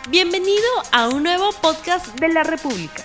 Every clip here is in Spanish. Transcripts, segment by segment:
Bienvenido a un nuevo podcast de la República.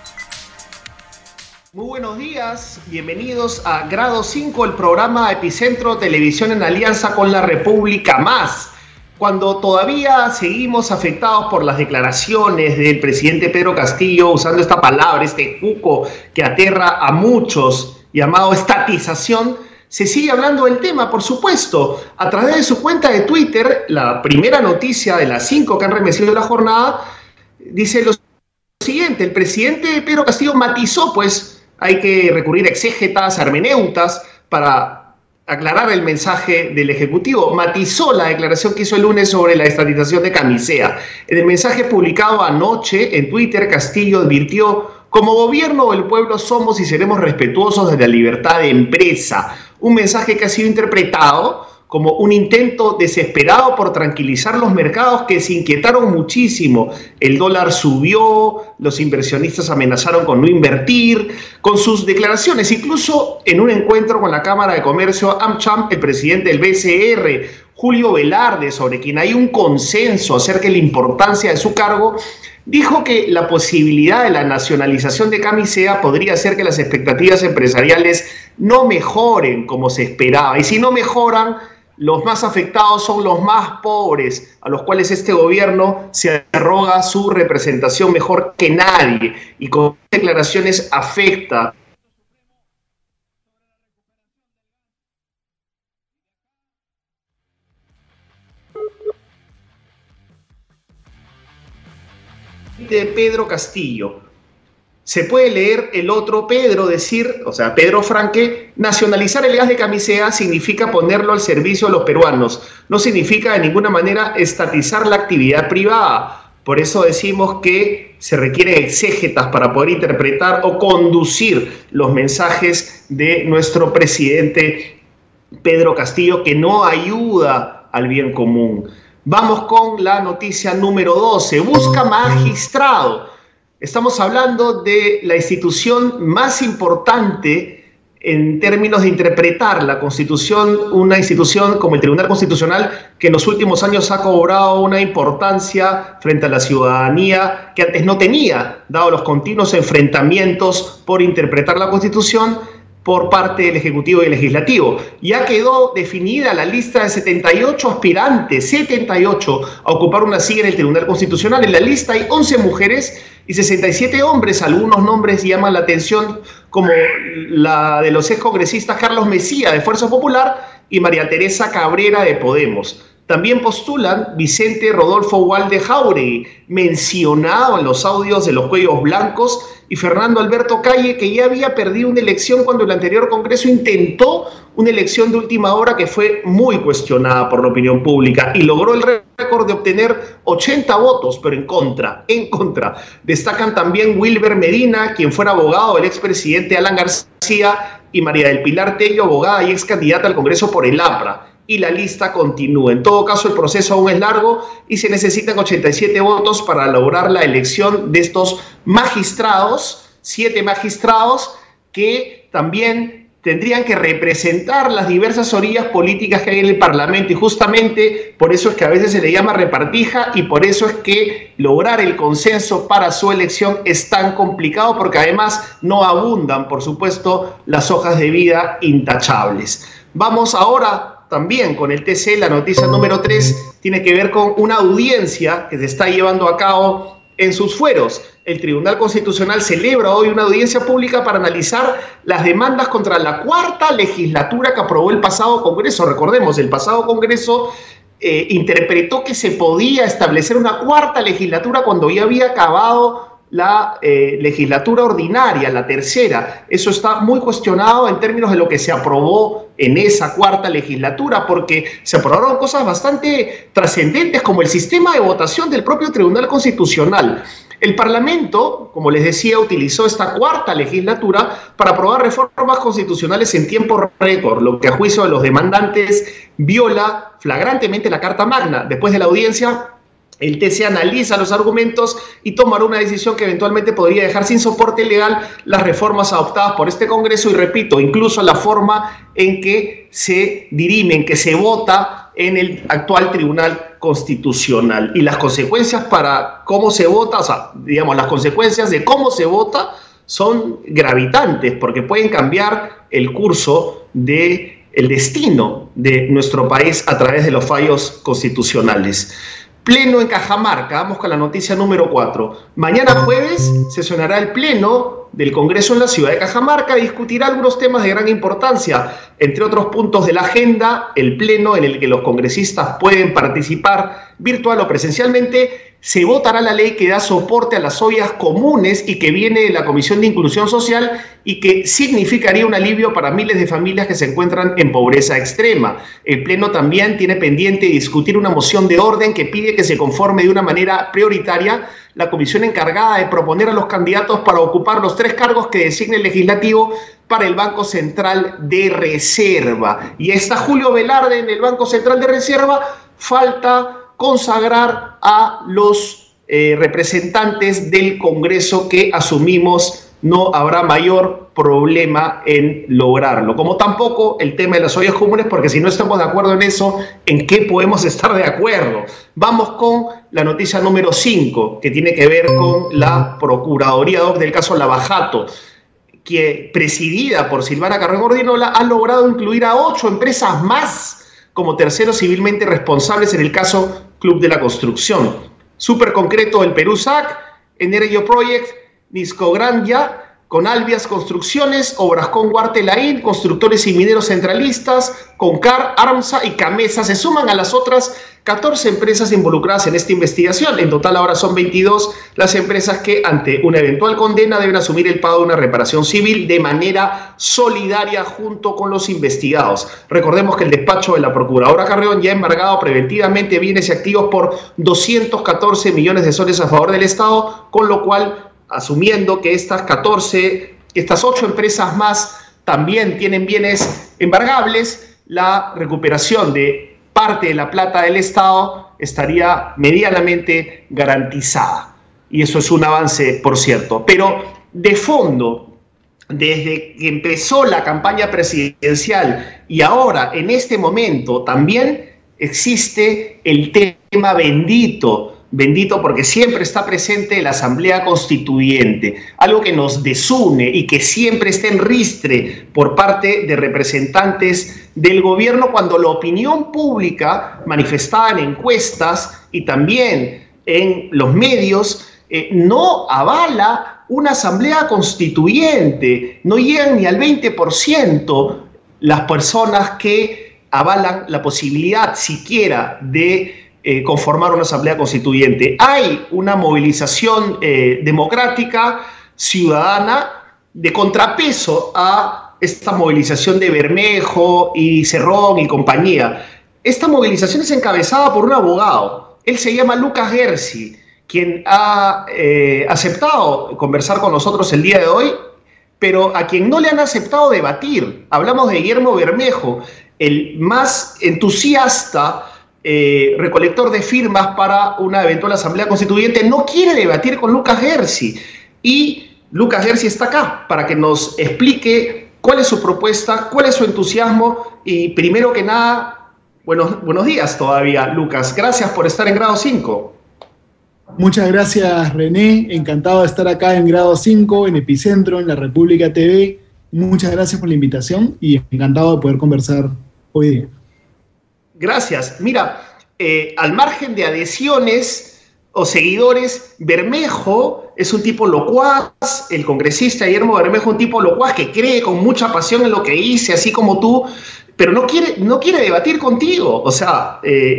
Muy buenos días, bienvenidos a Grado 5, el programa Epicentro Televisión en alianza con la República Más. Cuando todavía seguimos afectados por las declaraciones del presidente Pedro Castillo, usando esta palabra, este cuco que aterra a muchos, llamado estatización, se sigue hablando del tema, por supuesto. A través de su cuenta de Twitter, la primera noticia de las 5 que han remecido la jornada, dice lo siguiente: el presidente Pedro Castillo matizó, pues hay que recurrir a exégetas, hermeneutas, para aclarar el mensaje del Ejecutivo. Matizó la declaración que hizo el lunes sobre la estatización de Camisea. En el mensaje publicado anoche en Twitter, Castillo advirtió: como gobierno del pueblo somos y seremos respetuosos de la libertad de empresa. Un mensaje que ha sido interpretado como un intento desesperado por tranquilizar los mercados, que se inquietaron muchísimo. El dólar subió, los inversionistas amenazaron con no invertir. Con sus declaraciones, incluso en un encuentro con la Cámara de Comercio AmCham, el presidente del BCR, Julio Velarde, sobre quien hay un consenso acerca de la importancia de su cargo, dijo que la posibilidad de la nacionalización de Camisea podría hacer que las expectativas empresariales no mejoren como se esperaba. Y si no mejoran, los más afectados son los más pobres, a los cuales este gobierno se arroga su representación mejor que nadie. Y con declaraciones afecta de Pedro Castillo. Se puede leer el otro Pedro decir, o sea, Pedro Franque: nacionalizar el gas de Camisea significa ponerlo al servicio de los peruanos, no significa de ninguna manera estatizar la actividad privada. Por eso decimos que se requieren exégetas para poder interpretar o conducir los mensajes de nuestro presidente Pedro Castillo, que no ayuda al bien común. Vamos con la noticia número 12. Busca magistrado. Estamos hablando de la institución más importante en términos de interpretar la Constitución, una institución como el Tribunal Constitucional, que en los últimos años ha cobrado una importancia frente a la ciudadanía que antes no tenía, dado los continuos enfrentamientos por interpretar la Constitución por parte del Ejecutivo y el Legislativo. Ya quedó definida la lista de 78 aspirantes, 78, a ocupar una silla en el Tribunal Constitucional. En la lista hay 11 mujeres y 67 hombres. Algunos nombres llaman la atención, como la de los excongresistas Carlos Mejía, de Fuerza Popular, y María Teresa Cabrera, de Podemos. También postulan Vicente Rodolfo Walde Jáuregui, mencionado en los audios de los cuellos blancos, y Fernando Alberto Calle, que ya había perdido una elección cuando el anterior Congreso intentó una elección de última hora que fue muy cuestionada por la opinión pública y logró el récord de obtener 80 votos, pero en contra. Destacan también Wilber Medina, quien fuera abogado del expresidente Alan García, y María del Pilar Tello, abogada y ex candidata al Congreso por el APRA. Y la lista continúa. En todo caso, el proceso aún es largo y se necesitan 87 votos para lograr la elección de estos magistrados, 7 magistrados que también tendrían que representar las diversas orillas políticas que hay en el Parlamento. Y justamente por eso es que a veces se le llama repartija, y por eso es que lograr el consenso para su elección es tan complicado, porque además no abundan, por supuesto, las hojas de vida intachables. Vamos ahora también con el TC. La noticia número 3 tiene que ver con una audiencia que se está llevando a cabo en sus fueros. El Tribunal Constitucional celebra hoy una audiencia pública para analizar las demandas contra la 4ª legislatura que aprobó el pasado Congreso. Recordemos, el pasado Congreso interpretó que se podía establecer una 4ª legislatura cuando ya había acabado la legislatura ordinaria, la tercera. Eso está muy cuestionado en términos de lo que se aprobó en esa 4ª legislatura, porque se aprobaron cosas bastante trascendentes, como el sistema de votación del propio Tribunal Constitucional. El Parlamento, como les decía, utilizó esta 4ª legislatura para aprobar reformas constitucionales en tiempo récord, lo que a juicio de los demandantes viola flagrantemente la Carta Magna. Después de la audiencia, el TC analiza los argumentos y tomará una decisión que eventualmente podría dejar sin soporte legal las reformas adoptadas por este Congreso y, repito, incluso la forma en que se dirime, en que se vota en el actual Tribunal constitucional. Y las consecuencias para cómo se vota, o sea, digamos, las consecuencias de cómo se vota son gravitantes, porque pueden cambiar el curso del destino de nuestro país a través de los fallos constitucionales. Pleno en Cajamarca, vamos con la noticia número 4. Mañana jueves sesionará el Pleno del Congreso en la ciudad de Cajamarca y discutirá algunos temas de gran importancia. Entre otros puntos de la agenda, el Pleno en el que los congresistas pueden participar virtual o presencialmente. Se votará la ley que da soporte a las ollas comunes y que viene de la Comisión de Inclusión Social y que significaría un alivio para miles de familias que se encuentran en pobreza extrema. El Pleno también tiene pendiente discutir una moción de orden que pide que se conforme de una manera prioritaria la comisión encargada de proponer a los candidatos para ocupar los 3 cargos que designe el legislativo para el Banco Central de Reserva. Y está Julio Velarde en el Banco Central de Reserva. Falta consagrar a los representantes del Congreso que asumimos no habrá mayor problema en lograrlo. Como tampoco el tema de las ollas comunes, porque si no estamos de acuerdo en eso, ¿en qué podemos estar de acuerdo? Vamos con la noticia número 5, que tiene que ver con la Procuraduría del caso Lavajato, que presidida por Silvana Carrero Gordinola ha logrado incluir a 8 empresas más como terceros civilmente responsables en el caso Club de la Construcción. Súper concreto, el Perusac, Energy Project, Niscograndia, Conalvias Construcciones, Obrascón Huartelaín, Constructores y Mineros Centralistas, Concar, Armsa y Camesa se suman a las otras 14 empresas involucradas en esta investigación. En total ahora son 22 las empresas que ante una eventual condena deben asumir el pago de una reparación civil de manera solidaria junto con los investigados. Recordemos que el despacho de la Procuradora Carreón ya ha embargado preventivamente bienes y activos por 214 millones de soles a favor del Estado, con lo cual, asumiendo que estas 8 empresas más también tienen bienes embargables, la recuperación de parte de la plata del Estado estaría medianamente garantizada. Y eso es un avance, por cierto. Pero de fondo, desde que empezó la campaña presidencial y ahora, en este momento, también existe el tema bendito porque siempre está presente la Asamblea Constituyente, algo que nos desune y que siempre está en ristre por parte de representantes del gobierno cuando la opinión pública, manifestada en encuestas y también en los medios, no avala una Asamblea Constituyente. No llegan ni al 20% las personas que avalan la posibilidad siquiera de conformar una asamblea constituyente. Hay una movilización democrática, ciudadana, de contrapeso a esta movilización de Bermejo y Cerrón y compañía. Esta movilización es encabezada por un abogado. Él se llama Lucas Gersi, quien ha aceptado conversar con nosotros el día de hoy, pero a quien no le han aceptado debatir. Hablamos de Guillermo Bermejo, el más entusiasta recolector de firmas para una eventual asamblea constituyente. No quiere debatir con Lucas Gersi, y Lucas Gersi está acá para que nos explique cuál es su propuesta, cuál es su entusiasmo. Y primero que nada, buenos días todavía, Lucas. Gracias por estar en Grado 5. Muchas gracias, René. Encantado de estar acá en Grado 5, en Epicentro, en la República TV. Muchas gracias por la invitación y encantado de poder conversar hoy día. Gracias. Mira, al margen de adhesiones o seguidores, Bermejo es un tipo locuaz, el congresista Guillermo Bermejo, un tipo locuaz que cree con mucha pasión en lo que dice, así como tú, pero no quiere debatir contigo. O sea,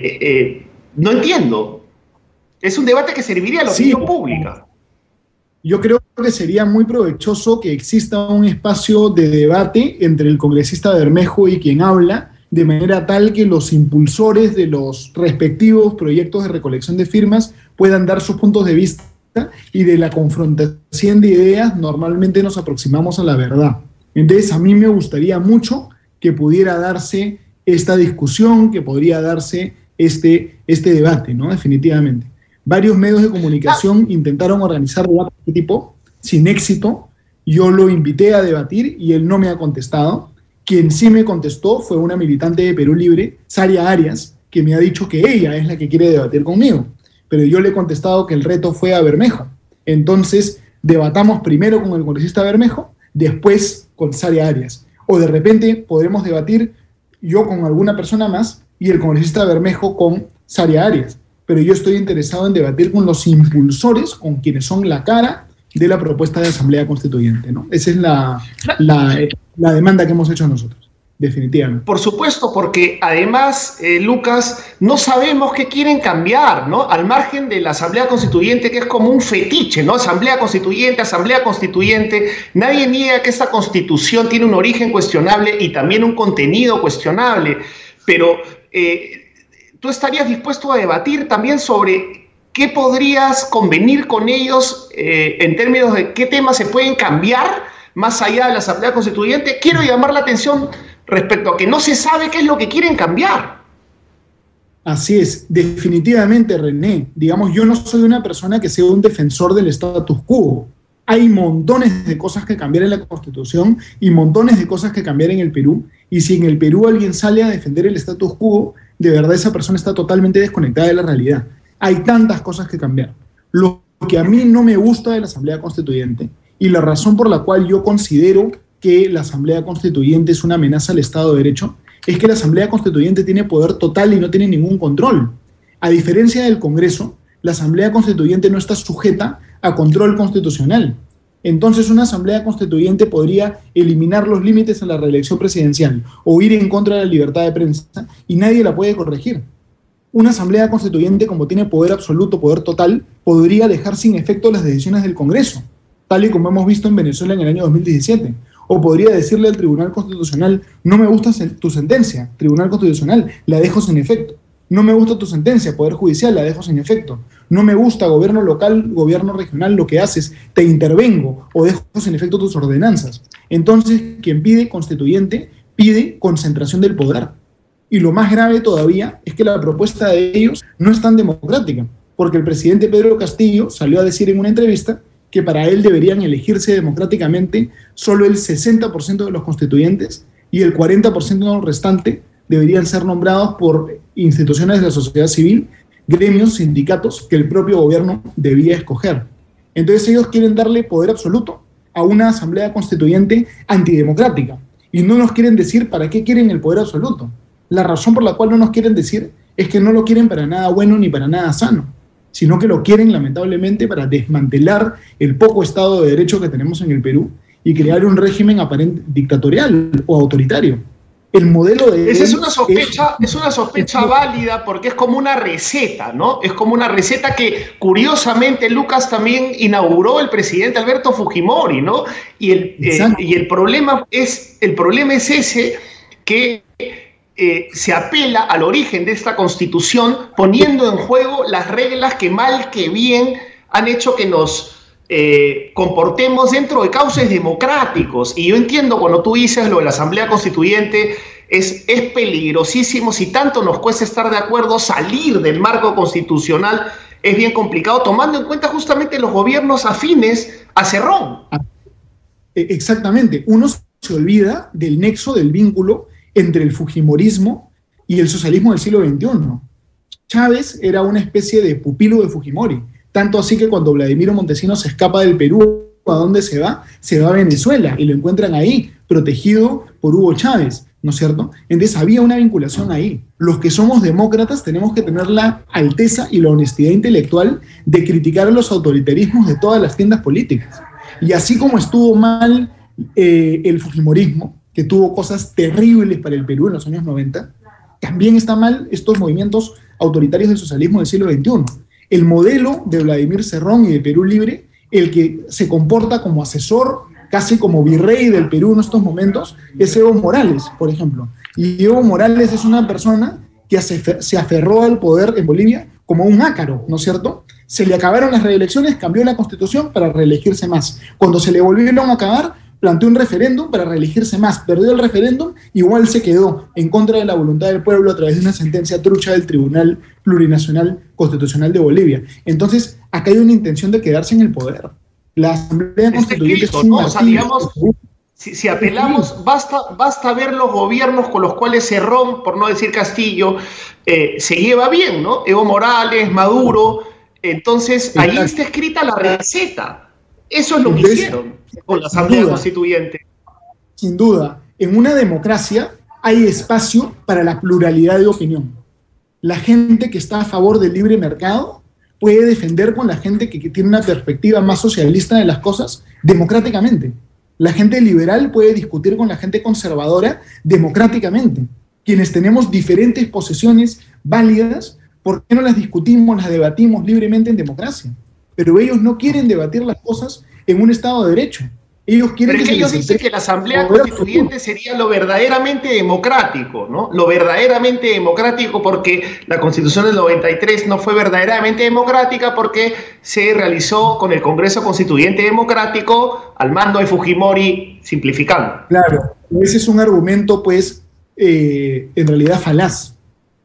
no entiendo. Es un debate que serviría a la opinión pública. Yo creo que sería muy provechoso que exista un espacio de debate entre el congresista Bermejo y quien habla, de manera tal que los impulsores de los respectivos proyectos de recolección de firmas puedan dar sus puntos de vista, y de la confrontación de ideas normalmente nos aproximamos a la verdad. Entonces a mí me gustaría mucho que pudiera darse esta discusión, que podría darse este debate, ¿no? Definitivamente. Varios medios de comunicación intentaron organizar debates de este tipo sin éxito. Yo lo invité a debatir y él no me ha contestado. Quien sí me contestó fue una militante de Perú Libre, Saria Arias, que me ha dicho que ella es la que quiere debatir conmigo. Pero yo le he contestado que el reto fue a Bermejo. Entonces, debatamos primero con el congresista Bermejo, después con Saria Arias. O de repente podremos debatir yo con alguna persona más y el congresista Bermejo con Saria Arias. Pero yo estoy interesado en debatir con los impulsores, con quienes son la cara de la propuesta de Asamblea Constituyente, ¿no? Esa es la demanda que hemos hecho nosotros, definitivamente. Por supuesto, porque además, Lucas, no sabemos qué quieren cambiar, ¿no? Al margen de la Asamblea Constituyente, que es como un fetiche, ¿no? Asamblea Constituyente, nadie niega que esta Constitución tiene un origen cuestionable y también un contenido cuestionable, pero ¿tú estarías dispuesto a debatir también sobre qué podrías convenir con ellos en términos de qué temas se pueden cambiar más allá de la Asamblea Constituyente? Quiero llamar la atención respecto a que no se sabe qué es lo que quieren cambiar. Así es, definitivamente, René. Digamos, yo no soy una persona que sea un defensor del status quo. Hay montones de cosas que cambiar en la Constitución y montones de cosas que cambiar en el Perú. Y si en el Perú alguien sale a defender el status quo, de verdad esa persona está totalmente desconectada de la realidad. Hay tantas cosas que cambiar. Lo que a mí no me gusta de la Asamblea Constituyente y la razón por la cual yo considero que la Asamblea Constituyente es una amenaza al Estado de Derecho es que la Asamblea Constituyente tiene poder total y no tiene ningún control. A diferencia del Congreso, la Asamblea Constituyente no está sujeta a control constitucional. Entonces una Asamblea Constituyente podría eliminar los límites a la reelección presidencial o ir en contra de la libertad de prensa y nadie la puede corregir. Una Asamblea Constituyente, como tiene poder absoluto, poder total, podría dejar sin efecto las decisiones del Congreso, tal y como hemos visto en Venezuela en el año 2017. O podría decirle al Tribunal Constitucional, no me gusta tu sentencia, Tribunal Constitucional, la dejo sin efecto. No me gusta tu sentencia, Poder Judicial, la dejo sin efecto. No me gusta, gobierno local, gobierno regional, lo que haces, te intervengo o dejo sin efecto tus ordenanzas. Entonces, quien pide constituyente, pide concentración del poder. Y lo más grave todavía es que la propuesta de ellos no es tan democrática, porque el presidente Pedro Castillo salió a decir en una entrevista que para él deberían elegirse democráticamente solo el 60% de los constituyentes y el 40% restante deberían ser nombrados por instituciones de la sociedad civil, gremios, sindicatos que el propio gobierno debía escoger. Entonces ellos quieren darle poder absoluto a una asamblea constituyente antidemocrática y no nos quieren decir para qué quieren el poder absoluto. La razón por la cual no nos quieren decir es que no lo quieren para nada bueno ni para nada sano, sino que lo quieren lamentablemente para desmantelar el poco Estado de Derecho que tenemos en el Perú y crear un régimen aparente dictatorial o autoritario. El modelo de... Esa es una sospecha válida porque es como una receta, ¿no? Es como una receta que curiosamente, Lucas, también inauguró el presidente Alberto Fujimori, ¿no? Y el problema es ese que se apela al origen de esta Constitución poniendo en juego las reglas que mal que bien han hecho que nos comportemos dentro de cauces democráticos. Y yo entiendo cuando tú dices lo de la Asamblea Constituyente es peligrosísimo. Si tanto nos cuesta estar de acuerdo, salir del marco constitucional es bien complicado, tomando en cuenta justamente los gobiernos afines a Cerrón. Exactamente. Uno se olvida del nexo, del vínculo entre el fujimorismo y el socialismo del siglo XXI. Chávez era una especie de pupilo de Fujimori, tanto así que cuando Vladimiro Montesinos se escapa del Perú, ¿a dónde se va? Se va a Venezuela y lo encuentran ahí, protegido por Hugo Chávez, ¿no es cierto? Entonces había una vinculación ahí. Los que somos demócratas tenemos que tener la alteza y la honestidad intelectual de criticar a los autoritarismos de todas las tiendas políticas. Y así como estuvo mal el fujimorismo, que tuvo cosas terribles para el Perú en los años 90, también está mal estos movimientos autoritarios del socialismo del siglo XXI. El modelo de Vladimir Cerrón y de Perú Libre, el que se comporta como asesor, casi como virrey del Perú en estos momentos, es Evo Morales, por ejemplo. Y Evo Morales es una persona que se aferró al poder en Bolivia como un ácaro, ¿no es cierto? Se le acabaron las reelecciones, cambió la constitución para reelegirse más. Cuando se le volvieron a acabar, planteó un referéndum para reelegirse más, perdió el referéndum, igual se quedó en contra de la voluntad del pueblo a través de una sentencia trucha del Tribunal Plurinacional Constitucional de Bolivia. Entonces, acá hay una intención de quedarse en el poder. La Asamblea Constituyente es un martillo. Si apelamos, basta ver los gobiernos con los cuales Cerrón, por no decir Castillo, se lleva bien, ¿no? Evo Morales, Maduro. Entonces, ahí está escrita la receta. Eso es lo que hicieron con la Asamblea Constituyente. Sin duda, en una democracia hay espacio para la pluralidad de opinión. La gente que está a favor del libre mercado puede defender con la gente que tiene una perspectiva más socialista de las cosas democráticamente. La gente liberal puede discutir con la gente conservadora democráticamente. Quienes tenemos diferentes posiciones válidas, ¿por qué no las discutimos, las debatimos libremente en democracia? Pero ellos no quieren debatir las cosas en un Estado de Derecho. Ellos quieren Pero es que ellos dicen que la Asamblea Constituyente sería lo verdaderamente democrático, ¿no? Lo verdaderamente democrático, porque la Constitución del 93 no fue verdaderamente democrática porque se realizó con el Congreso Constituyente Democrático al mando de Fujimori, simplificando. Claro, ese es un argumento, pues, en realidad falaz.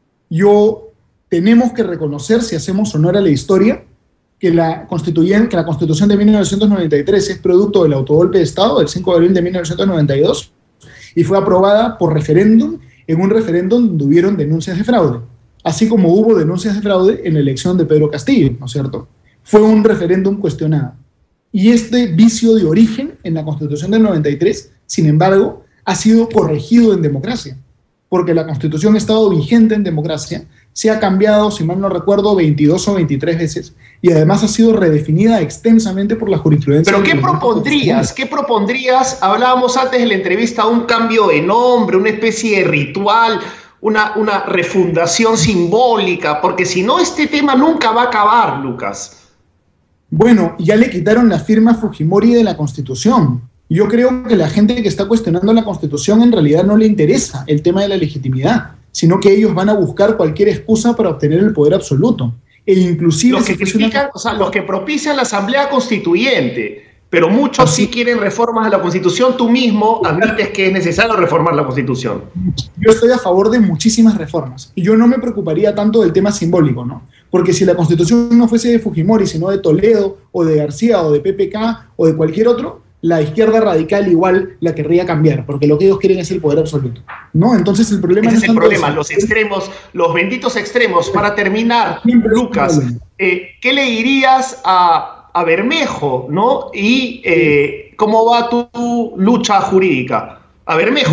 Tenemos que reconocer, si hacemos honor a la historia, que la Constitución de 1993 es producto del autogolpe de Estado del 5 de abril de 1992 y fue aprobada por referéndum, en un referéndum donde hubieron denuncias de fraude, así como hubo denuncias de fraude en la elección de Pedro Castillo, ¿no es cierto? Fue un referéndum cuestionado. Y este vicio de origen en la Constitución del 93, sin embargo, ha sido corregido en democracia, porque la Constitución ha estado vigente en democracia, se ha cambiado, si mal no recuerdo, 22 o 23 veces, y además ha sido redefinida extensamente por la jurisprudencia. ¿Pero qué propondrías? ¿Qué propondrías? Hablábamos antes en la entrevista de un cambio de nombre, una especie de ritual, una refundación simbólica, porque si no, este tema nunca va a acabar, Lucas. Bueno, ya le quitaron la firma Fujimori de la Constitución. Yo creo que la gente que está cuestionando la Constitución en realidad no le interesa el tema de la legitimidad, sino que ellos van a buscar cualquier excusa para obtener el poder absoluto. E inclusive los que critican, o sea, los que propician la Asamblea Constituyente, pero muchos sí quieren reformas a la Constitución. Tú mismo admites que es necesario reformar la Constitución. Yo estoy a favor de muchísimas reformas, y yo no me preocuparía tanto del tema simbólico, ¿no? Porque si la Constitución no fuese de Fujimori, sino de Toledo, o de García, o de PPK, o de cualquier otro, la izquierda radical igual la querría cambiar, porque lo que ellos quieren es el poder absoluto, ¿no? Entonces el problema es el problema, los extremos, los benditos extremos. Para terminar, Lucas, ¿qué le dirías a Bermejo, ¿no? Y ¿cómo va tu lucha jurídica? A Bermejo.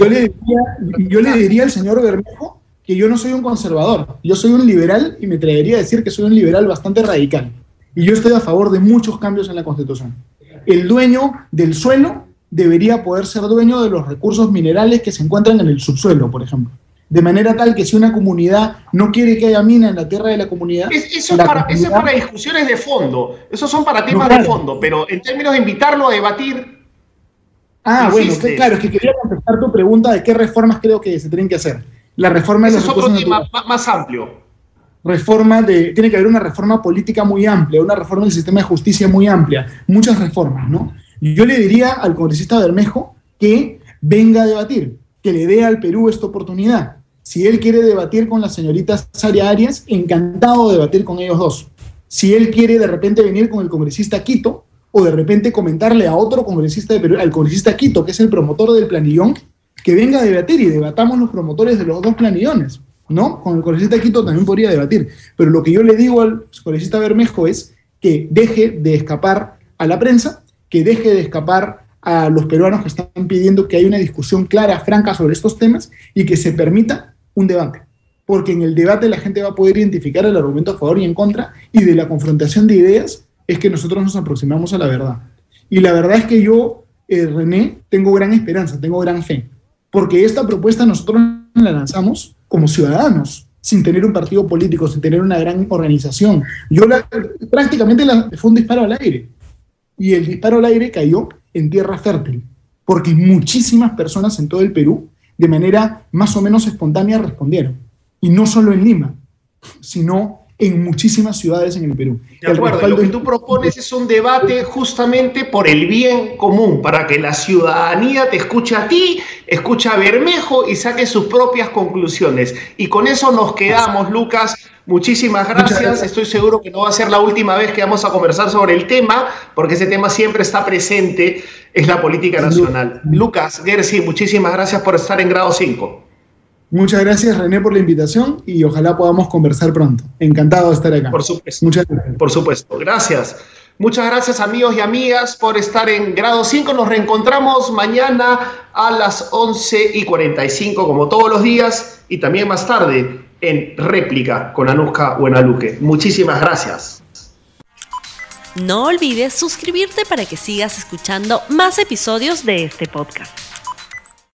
Yo le diría al señor Bermejo que yo no soy un conservador, yo soy un liberal, y me atrevería a decir que soy un liberal bastante radical, y yo estoy a favor de muchos cambios en la Constitución. El dueño del suelo debería poder ser dueño de los recursos minerales que se encuentran en el subsuelo, por ejemplo. De manera tal que si una comunidad no quiere que haya mina en la tierra de la comunidad... Eso es para discusiones de fondo, esos son para temas de fondo, pero en términos de invitarlo a debatir... bueno, claro, es que quería contestar tu pregunta de qué reformas creo que se tienen que hacer. La reforma de los recursos naturales. Ese es otro tema más amplio. Tiene que haber una reforma política muy amplia, una reforma del sistema de justicia muy amplia, muchas reformas, ¿no? Yo le diría al congresista Bermejo que venga a debatir, que le dé al Perú esta oportunidad. Si él quiere debatir con la señorita Saria Arias, encantado de debatir con ellos dos. Si él quiere de repente venir con el congresista Quito, o de repente comentarle a otro congresista de Perú, al congresista Quito, que es el promotor del planillón, que venga a debatir y debatamos los promotores de los dos planillones, ¿no? Con el congresista Quito también podría debatir, pero lo que yo le digo al congresista Bermejo es que deje de escapar a la prensa, que deje de escapar a los peruanos que están pidiendo que haya una discusión clara, franca sobre estos temas, y que se permita un debate, porque en el debate la gente va a poder identificar el argumento a favor y en contra, y de la confrontación de ideas es que nosotros nos aproximamos a la verdad. Y la verdad es que yo, René, tengo gran esperanza, tengo gran fe, porque esta propuesta nosotros la lanzamos como ciudadanos, sin tener un partido político, sin tener una gran organización. Prácticamente fue un disparo al aire, y el disparo al aire cayó en tierra fértil, porque muchísimas personas en todo el Perú, de manera más o menos espontánea, respondieron. Y no solo en Lima, sino en muchísimas ciudades en el Perú. De acuerdo, lo que tú propones es un debate justamente por el bien común, para que la ciudadanía te escuche a ti, escuche a Bermejo y saque sus propias conclusiones. Y con eso nos quedamos, Lucas. Muchísimas gracias. Estoy seguro que no va a ser la última vez que vamos a conversar sobre el tema, porque ese tema siempre está presente, es la política nacional. Lucas Gersi, muchísimas gracias por estar en Grado 5. Muchas gracias, René, por la invitación y ojalá podamos conversar pronto. Encantado de estar acá. Por supuesto. Muchas gracias. Por supuesto. Gracias. Muchas gracias, amigos y amigas, por estar en Grado 5. Nos reencontramos mañana a las 11:45, como todos los días, y también más tarde en Réplica con Anuska Buenaluque. Muchísimas gracias. No olvides suscribirte para que sigas escuchando más episodios de este podcast.